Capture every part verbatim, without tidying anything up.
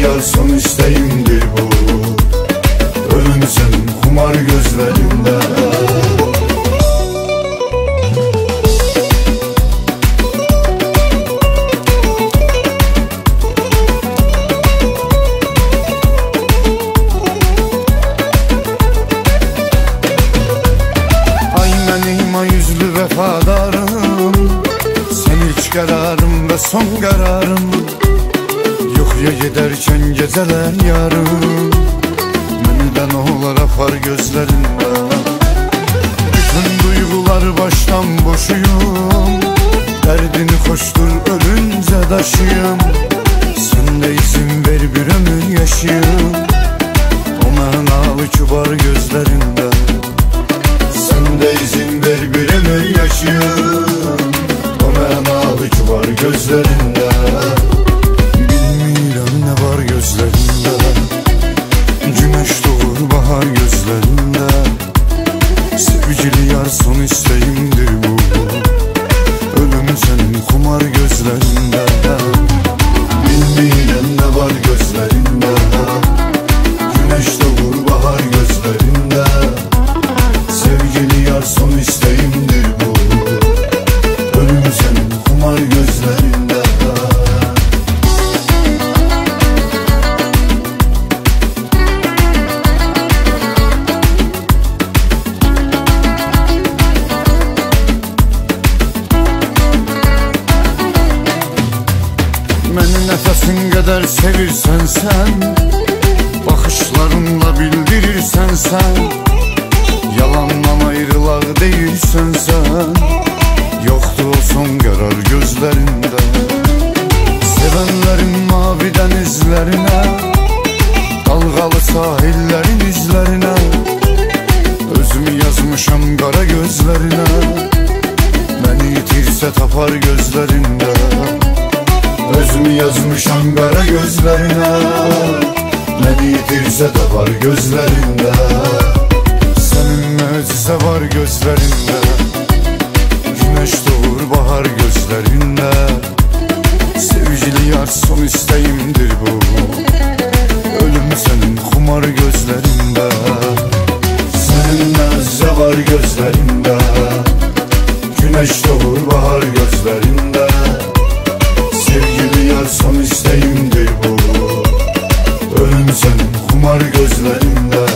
yar son isteğimdir bu. Ölüm senin kumar gözlerinde. Ay benim ay yüzlü vefadarım, sen ilk kararım ve son kararım. Yok ya giderken geceler yarım, meniden oğlar akar gözlerinde. Bütün duygular baştan boşuyum, derdini koştur ölünce taşıyım. Sen de izin ver bir ömür yaşayım, o menalı kibar gözlerinde. Sen de izin ver bir ömür yaşayım, o menalı kibar gözlerinde. Bilmirəm ne var gözlerinde, güneş doğur bahar gözlerinde. Sevgili yar son isteğimdir bu, ölüm senin kumar gözlerinde. Bilmirəm ne var gözlerinde, güneş doğur bahar gözlerinde. Sevgili yar son isteğimdir bu, ölüm senin kumar gözlerinde. Məni nəfəsin qədər sevirsən sən, baxışlarınla bildirirsən sən. Yalandan ayrılaq deyirsən sən, yoxdur o son qərar gözlərində. Sevənlərin mavi dənizlərinə, dalğalı sahillərin izlərinə, özümü yazmışam qara gözlərinə. Məni itirsə tapar gözlərində, Özümü yazmışam qara gözlerine, beni yitirse tapar gözlerinde. Senin möcüzə var gözlərində, güneş doğur bahar gözlərində. Sevgili yar son isteğimdir bu, ölüm senin kumar gözlərində. Senin möcüzə var gözlerinde, güneş doğur bahar gözlerinde. Sevgili yar son isteğimdir bu, ölüm senin kumar gözlerinde.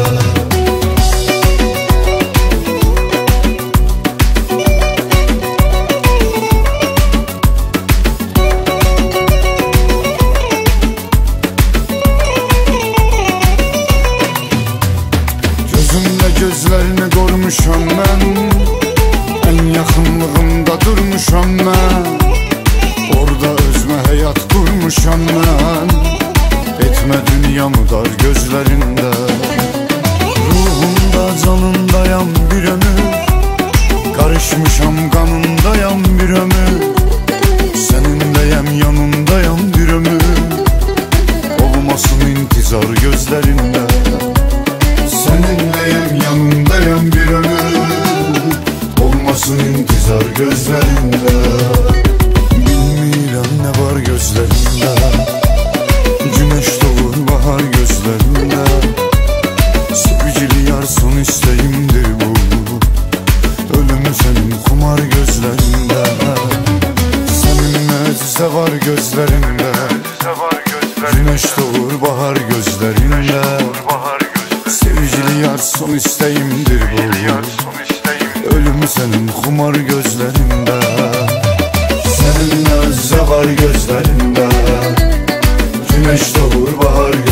Gözümlə gözlərini qormuşam mən, ən yaxınlığında durmuşam mən. Orada özümə həyat qurmuşam mən, etmə dünyamı dar gözlərində. Ruhumda canındayam bir ömür, qarışmışam qanındayam bir ömür. Səninləyəm yanındayam bir ömür, olmasın intizar gözlərində. Seninleyim yanındayım bir ömür, olmasın intizar gözlerinde. Bilmirəm ne var gözlərində, güneş doğur bahar gözlərində. Sevgili yar son isteğimdir bu, ölüm senin kumar gözlərində. Senin möcüzə var gözlərində, güneş doğur bahar gözlərində. Sevgili yar son isteğimdir bu, ölüm senin kumar gözlərində. Senin möcüzə var gözlerinde, güneş doğur bahar